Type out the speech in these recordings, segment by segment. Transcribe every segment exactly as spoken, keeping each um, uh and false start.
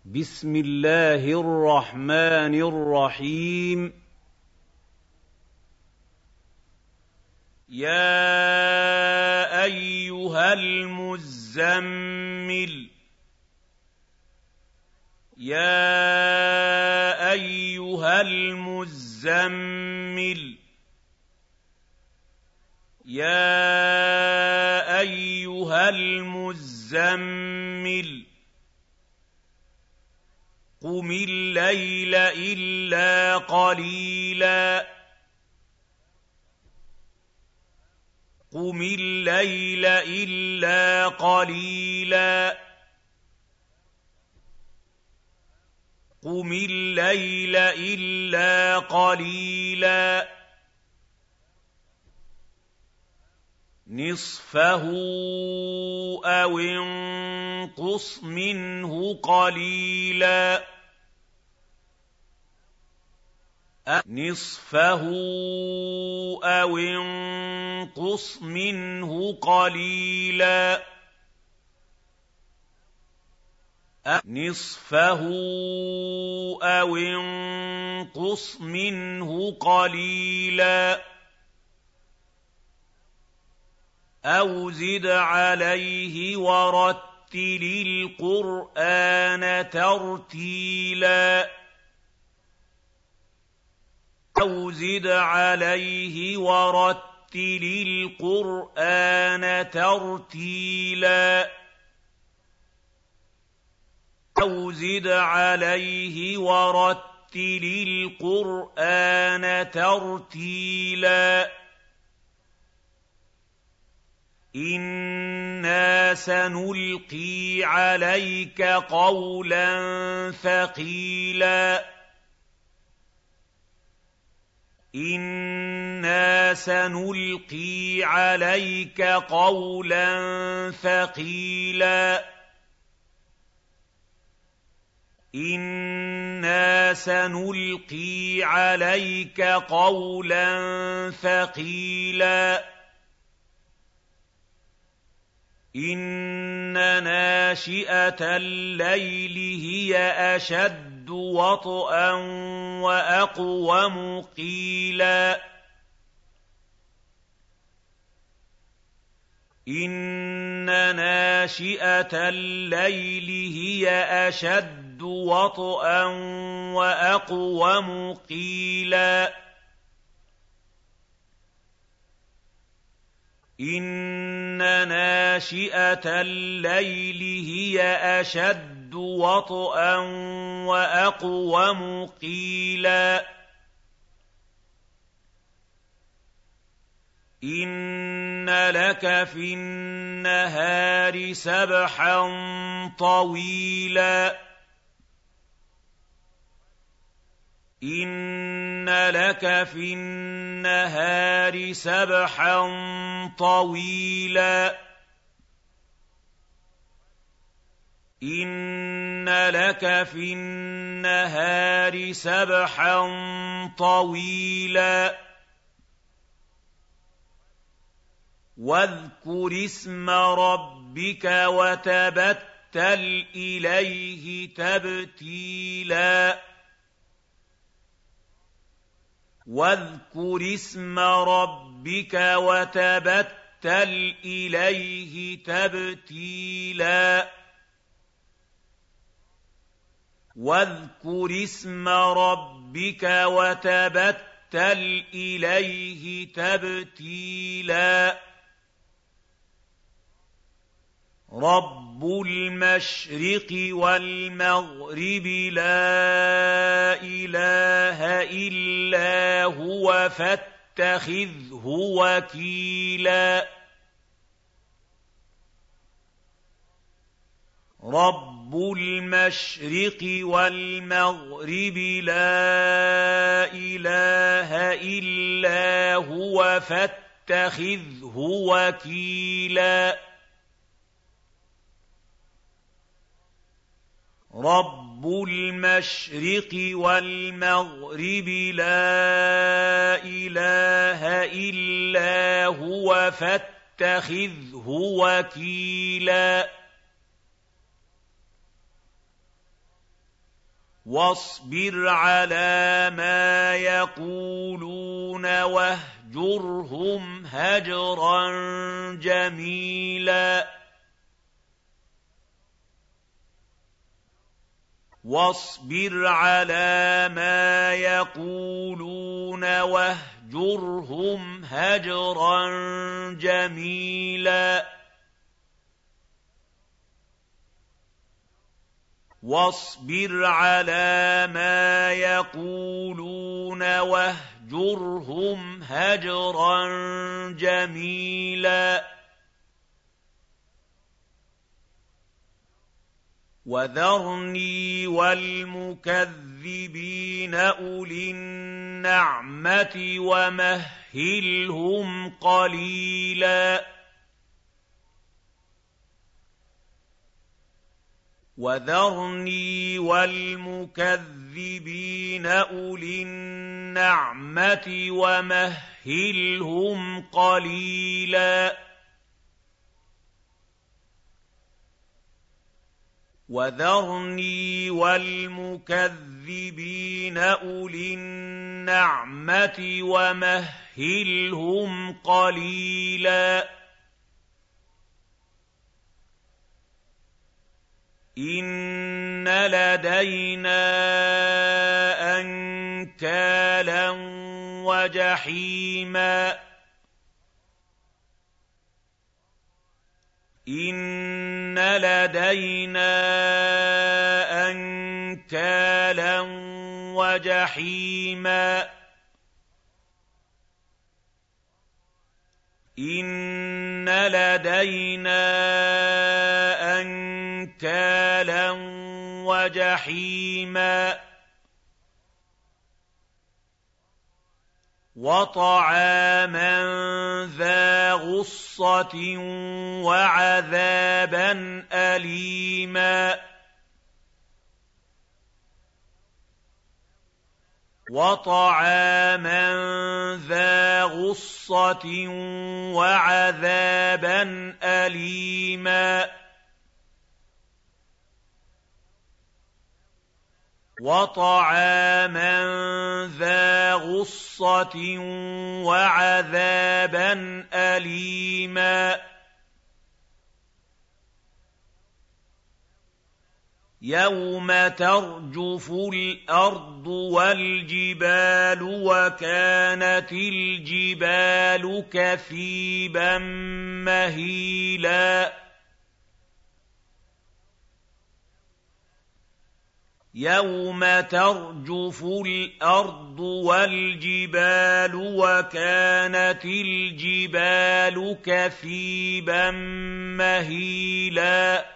بسم الله الرحمن الرحيم. يا أيها المزمل يا أيها المزمل يا أيها المزمل قم الليل إلا قليلا قم الليل إلا قليلا قم الليل إلا قليلا نصفه أو انقص منه قليلا نصفه أو انقص منه قليلا نصفه أو انقص منه قليلا أو زد عليه ورتل القرآن ترتيلا أو زد عليه ورتل القرآن ترتيلا أو زد عليه ورتل القرآن ترتيلا إنا سنلقي عليك قولا ثقيلا إنا سنلقي عليك قولا ثقيلا إنا سنلقي عليك قولا ثقيلا إن ناشئة الليل هي أشد وطئا وأقوم قيلا إن ناشئة الليل هي أشد وطئا وأقوم قيلا إن ناشئة الليل هي أشد وطئا وأقوم قيلا إن لك في النهار سبحا طويلا إن لك في النهار سبحا طويلا إن لك في النهار سبحا طويلا واذكر اسم ربك وتبتل إليه تبتيلا واذكر اسم ربك وتبتل إليه تبتيلا واذكر اسم ربك وتبتل إليه تبتيلا رب المشرق والمغرب لا إله إلا هو فاتخذه وكيلا رب المشرق والمغرب لا إله إلا هو فاتخذه وكيلا رب المشرق والمغرب لا إله إلا هو فاتخذه وكيلا وَاصْبِرْ عَلَىٰ مَا يَقُولُونَ وَاهْجُرْهُمْ هَجْرًا جَمِيلًا وَاصْبِرْ عَلَىٰ مَا يَقُولُونَ وَاهْجُرْهُمْ هَجْرًا جَمِيلًا وَاصْبِرْ عَلَىٰ مَا يَقُولُونَ وَاهْجُرْهُمْ هَجْرًا جَمِيلًا وَذَرْنِي وَالْمُكَذِّبِينَ أُولِي النَّعْمَةِ وَمَهِّلْهُمْ قَلِيلًا وَذَرْنِي وَالْمُكَذِّبِينَ أُولِي النَّعْمَةِ وَمَهِّلْهُمْ قَلِيلًا وَذَرْنِي وَالْمُكَذِّبِينَ أُولِي النَّعْمَةِ وَمَهِّلْهُمْ قَلِيلًا إِنَّ لَدَيْنَا أَنكَالًا وَجَحِيمًا إِنَّ لَدَيْنَا أَنكَالًا وَجَحِيمًا إِنَّ لَدَيْنَا أَنكَالًا وَجَحِيمًا وَطَعَامًا ذَا غُصَّةٍ وَعَذَابًا أَلِيمًا وَطَعَامًا ذَا غُصَّةٍ وَعَذَابًا أَلِيمًا وَطَعَامًا ذَا غُصَّةٍ وَعَذَابًا أَلِيمًا يَوْمَ تَرْجُفُ الْأَرْضُ وَالْجِبَالُ وَكَانَتِ الْجِبَالُ كَثِيبًا مَّهِيلًا يَوْمَ تَرْجُفُ الْأَرْضُ وَالْجِبَالُ وَكَانَتِ الْجِبَالُ كَثِيبًا مَّهِيلًا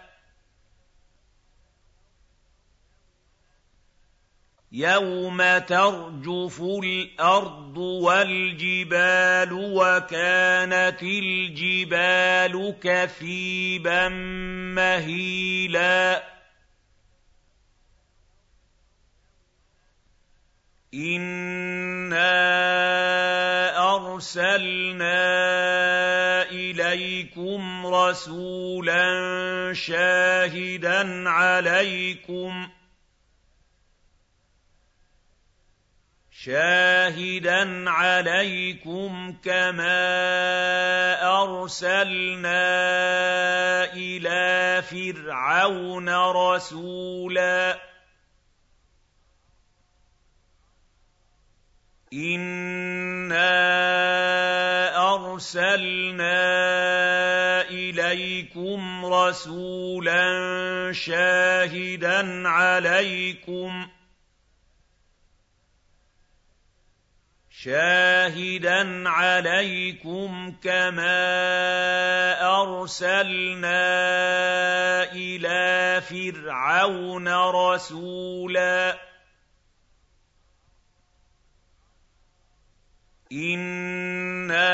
يَوْمَ تَرْجُفُ الْأَرْضُ وَالْجِبَالُ وَكَانَتِ الْجِبَالُ كَثِيبًا مَّهِيلًا إِنَّا أَرْسَلْنَا إِلَيْكُمْ رَسُولًا شَاهِدًا عَلَيْكُمْ شَاهِدًا عَلَيْكُمْ كَمَا أَرْسَلْنَا إِلَىٰ فِرْعَوْنَ رَسُولًا إِنَّا أَرْسَلْنَا إِلَيْكُمْ رَسُولًا شَاهِدًا عَلَيْكُمْ شَاهِدًا عَلَيْكُمْ كَمَا أَرْسَلْنَا إِلَىٰ فِرْعَوْنَ رَسُولًا إِنَّا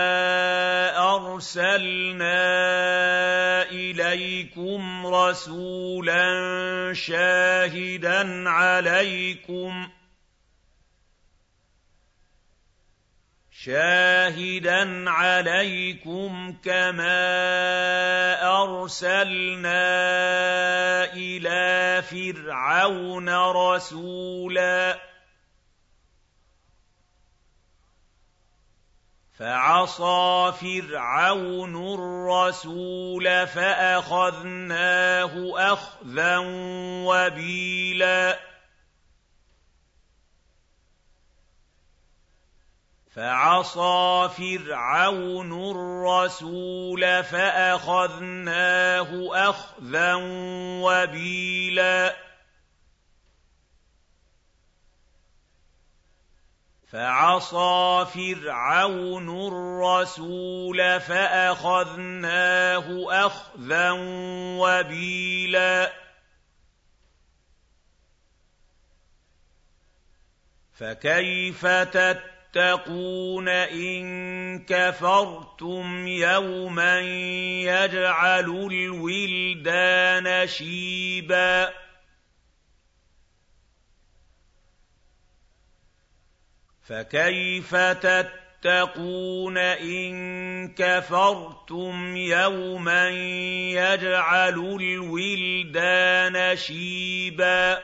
أَرْسَلْنَا إِلَيْكُمْ رَسُولًا شَاهِدًا عَلَيْكُمْ شَاهِدًا عَلَيْكُمْ كَمَا أَرْسَلْنَا إِلَىٰ فِرْعَوْنَ رَسُولًا فَعَصَىٰ فِرْعَوْنُ الرَّسُولَ فَأَخَذْنَاهُ أَخْذًا وَبِيلًا فَعَصَىٰ فِرْعَوْنُ الرَّسُولَ فَأَخَذْنَاهُ أَخْذًا وَبِيلًا فَعَصَىٰ فِرْعَوْنُ الرَّسُولَ فَأَخَذْنَاهُ أَخْذًا وَبِيلًا فَكَيْفَ تَتَّقُونَ إِن كَفَرْتُمْ يَوْمًا يَجْعَلُ الْوِلْدَانَ شِيبًا فَكَيْفَ تَتَّقُونَ إِن كَفَرْتُمْ يَوْمًا يَجْعَلُ الْوِلْدَانَ شِيبًا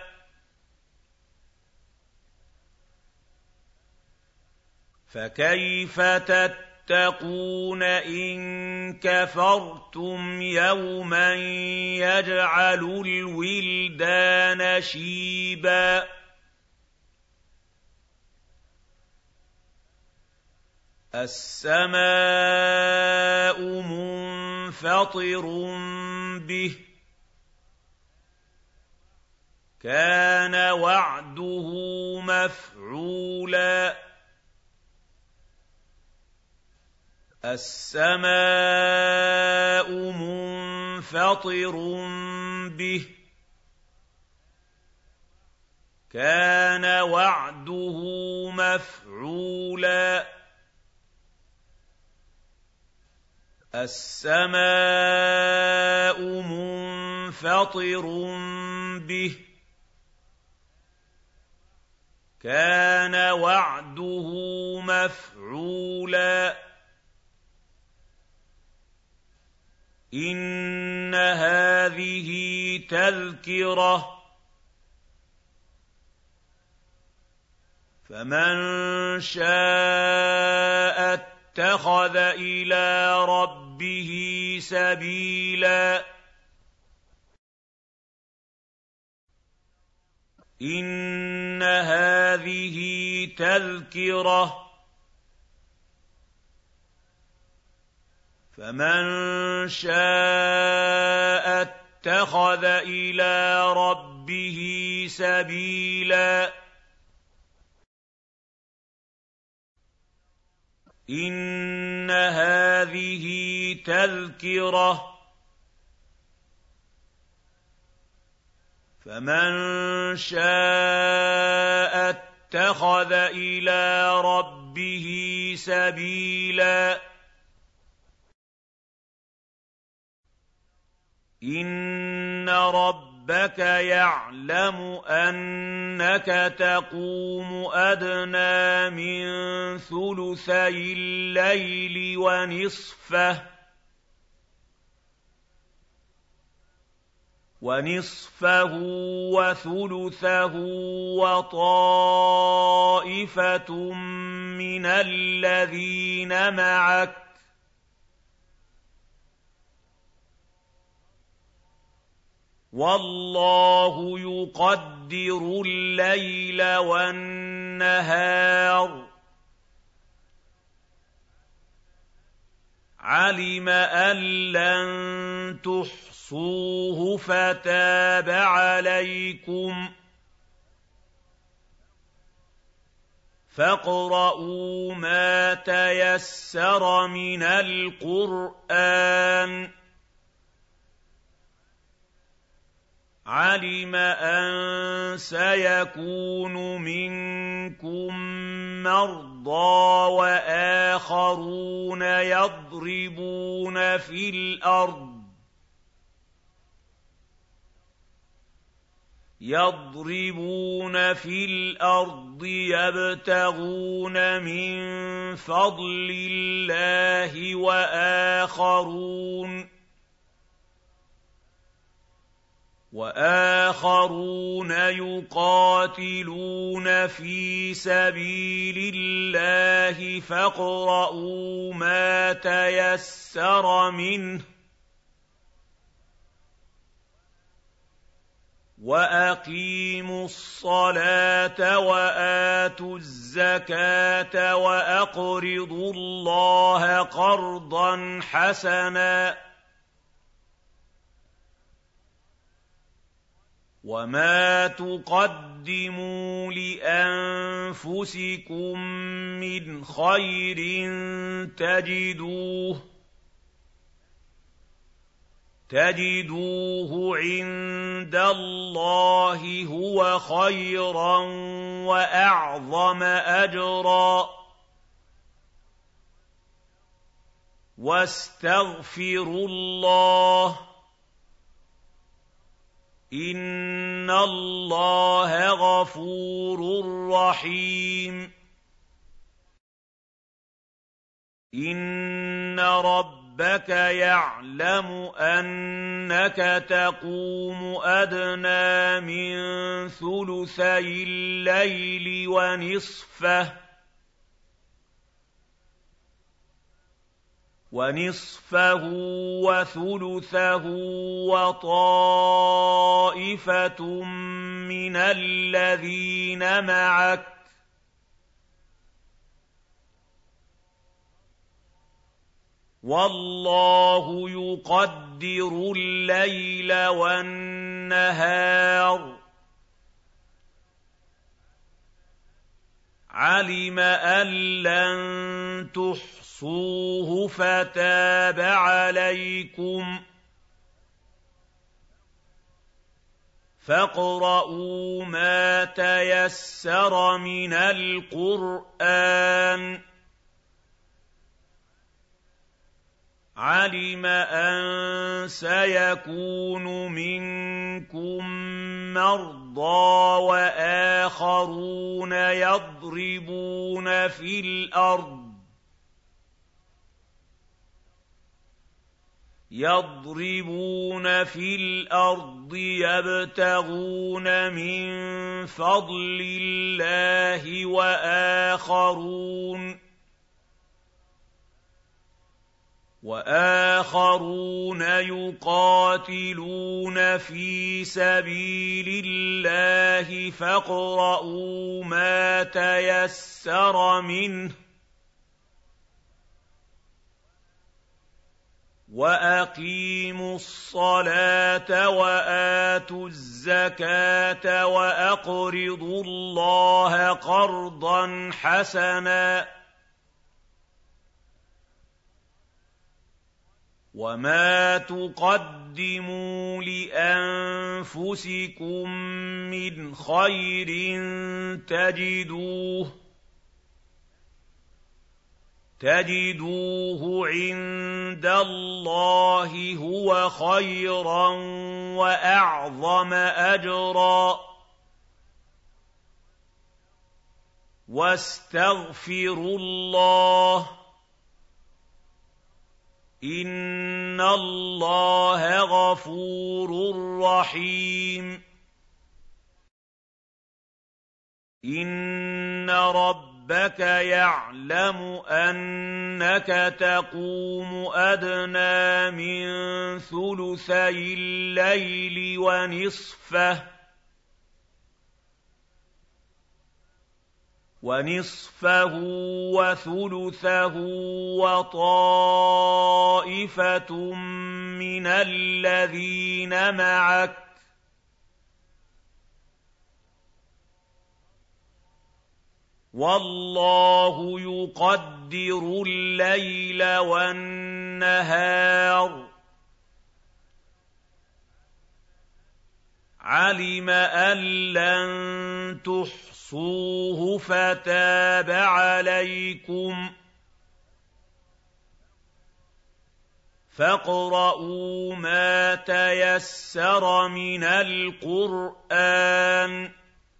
فَكَيْفَ تَتَّقُونَ إِن كَفَرْتُمْ يَوْمًا يَجْعَلُ الْوِلْدَانَ شِيبًا السَّمَاءُ مُنفَطِرٌ بِهِ ۚ كَانَ وَعْدُهُ مَفْعُولًا السَّمَاءُ مُنفَطِرٌ بِهِ ۚ كَانَ وَعْدُهُ مَفْعُولًا السَّمَاءُ مُنفَطِرٌ بِهِ ۚ كَانَ وَعْدُهُ مَفْعُولًا إِنَّ هَٰذِهِ تَذْكِرَةٌ ۖ فَمَن شَاءَ اتَّخَذَ إِلَىٰ رَبِّهِ سَبِيلًا إِنَّ هَٰذِهِ تَذْكِرَةٌ ۖ فَمَن شَاءَ اتَّخَذَ إِلَىٰ رَبِّهِ سَبِيلًا إِنَّ هَٰذِهِ تَذْكِرَةٌ ۖ فَمَن شَاءَ اتَّخَذَ إِلَىٰ رَبِّهِ سَبِيلًا إِنَّ رَبَّكَ يَعْلَمُ أَنَّكَ تَقُومُ أَدْنَىٰ مِن ثُلُثَيِ اللَّيْلِ وَنِصْفَهُ وَنِصْفَهُ وَثُلُثَهُ وَطَائِفَةٌ مِّنَ الَّذِينَ مَعَكَ ۚ وَاللَّهُ يُقَدِّرُ اللَّيْلَ وَالنَّهَارَ ۚ عَلِمَ أَن لَّن تُحْصُوهُ فَتَابَ عَلَيْكُمْ ۖ فَاقْرَءُوا مَا تَيَسَّرَ مِنَ الْقُرْآنِ ۚ عَلِمَ أَن سَيَكُونُ مِنكُم مَّرْضَىٰ وَآخَرُونَ يَضْرِبُونَ فِي الْأَرْضِ يَضْرِبُونَ فِي الْأَرْضِ يَبْتَغُونَ مِن فَضْلِ اللَّهِ وَآخَرُونَ وَآخَرُونَ يُقَاتِلُونَ فِي سَبِيلِ اللَّهِ فاقرؤوا مَا تَيَسَّرَ مِنْهُ وَأَقِيمُوا الصَّلَاةَ وَآتُوا الزَّكَاةَ وَأَقْرِضُوا اللَّهَ قَرْضًا حَسَنًا وَمَا تُقَدِّمُوا لِأَنفُسِكُم مِّنْ خَيْرٍ تَجِدُوهُ تَجِدُوهُ عِندَ اللَّهِ هُوَ خَيْرًا وَأَعْظَمَ أَجْرًا وَاسْتَغْفِرُوا اللَّهَ إِنَّ اللَّهَ غَفُورٌ رَّحِيمٌ إِنَّ رَبَّكَ يَعْلَمُ أَنَّكَ تَقُومُ أَدْنَىٰ مِن ثُلُثَيِ اللَّيْلِ وَنِصْفَهُ وَنِصْفَهُ وَثُلُثَهُ وَطَائِفَةٌ مِّنَ الَّذِينَ مَعَكَ ۚ وَاللَّهُ يُقَدِّرُ اللَّيْلَ وَالنَّهَارَ ۚ عَلِمَ أَن لَّن تُحْصُوهُ فَتَابَ عَلَيْكُمْ ۖ فاقرؤوا مَا تَيَسَّرَ مِنَ الْقُرْآنِ ۚ عَلِمَ أَن سَيَكُونُ مِنكُم مَّرْضَىٰ وَآخَرُونَ يَضْرِبُونَ فِي الْأَرْضِ يَضْرِبُونَ فِي الْأَرْضِ يَبْتَغُونَ مِن فَضْلِ اللَّهِ وَآخَرُونَ وَآخَرُونَ يُقَاتِلُونَ فِي سَبِيلِ اللَّهِ فاقرؤوا مَا تَيَسَّرَ مِنْهُ وَأَقِيمُوا الصَّلَاةَ وَآتُوا الزَّكَاةَ وَأَقْرِضُوا اللَّهَ قَرْضًا حَسَنًا وَمَا تُقَدِّمُوا لِأَنفُسِكُم مِّنْ خَيْرٍ تَجِدُوهُ تَجِدُوهُ عِندَ اللَّهِ هُوَ خَيْرًا وَأَعْظَمَ أَجْرًا وَاسْتَغْفِرُوا اللَّهَ إِنَّ اللَّهَ غَفُورٌ رَّحِيمٌ إِنَّ رَبَّكَ يَعْلَمُ أَنَّكَ تَقُومُ أَدْنَىٰ مِن ثُلُثَيِ اللَّيْلِ وَنِصْفَهُ وَنِصْفَهُ وَثُلُثَهُ وَطَائِفَةٌ مِّنَ الَّذِينَ مَعَكَ ۚ وَاللَّهُ يُقَدِّرُ اللَّيْلَ وَالنَّهَارَ ۚ عَلِمَ أَن لَّن تُحْصُوهُ فَتَابَ عَلَيْكُمْ ۖ فاقرءوا مَا تَيَسَّرَ مِنَ الْقُرْآنِ ۚ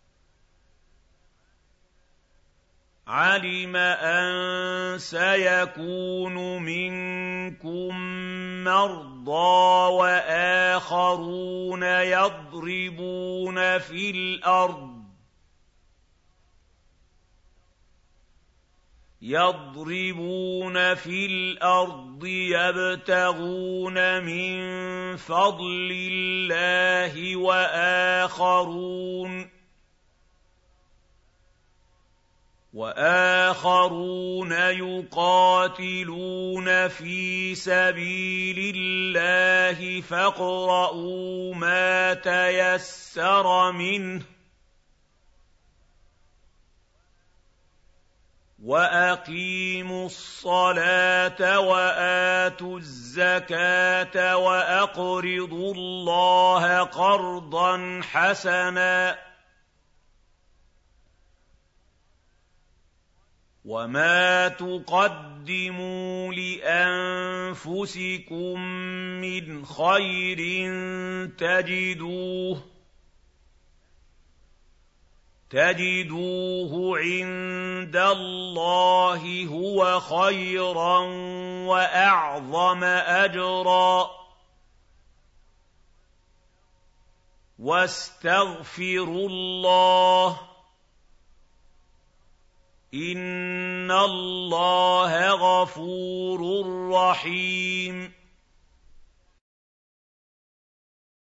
عَلِمَ أَن سَيَكُونُ مِنكُم مَّرْضَىٰ وَآخَرُونَ يَضْرِبُونَ فِي الْأَرْضِ يَضْرِبُونَ فِي الْأَرْضِ يَبْتَغُونَ مِن فَضْلِ اللَّهِ وَآخَرُونَ وآخرون يقاتلون في سبيل الله فاقرءوا مَا تَيَسَّرَ مِنْهُ ۚ وَأَقِيمُوا الصَّلَاةَ وَآتُوا الزَّكَاةَ وَأَقْرِضُوا اللَّهَ قَرْضًا حَسَنًا ۚ وَمَا تُقَدِّمُوا لِأَنفُسِكُم مِّنْ خَيْرٍ تَجِدُوهُ تَجِدُوهُ عِندَ اللَّهِ هُوَ خَيْرًا وَأَعْظَمَ أَجْرًا ۚ وَاسْتَغْفِرُوا اللَّهَ ۖ إِنَّ اللَّهَ غَفُورٌ رَّحِيمٌ